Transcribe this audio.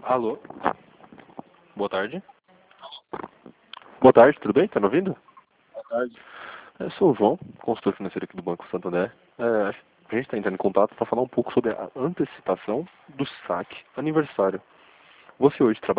Alô? Boa tarde. Boa tarde, tudo bem? Tá me ouvindo? Boa tarde. Eu sou o João, consultor financeiro aqui do Banco Santander. A gente está entrando em contato para falar um pouco sobre a antecipação do saque aniversário. Você hoje trabalha